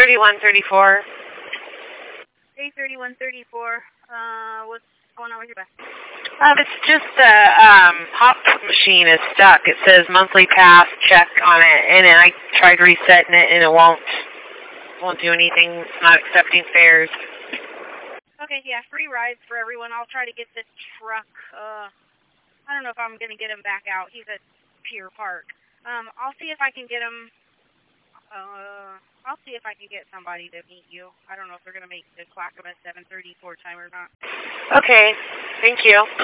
A3134. A3134. What's going on with your bus? It's just the hop machine is stuck. It says monthly pass check on it, and I tried resetting it, and it won't do anything. It's not accepting fares. Okay, yeah, free rides for everyone. I'll try to get this truck. I don't know if I'm going to get him back out. He's at Pier Park. I'll see if I can get him. I'll see if I can get somebody to meet you. I don't know if they're going to make the Clackamas 734 time or not. Okay, thank you.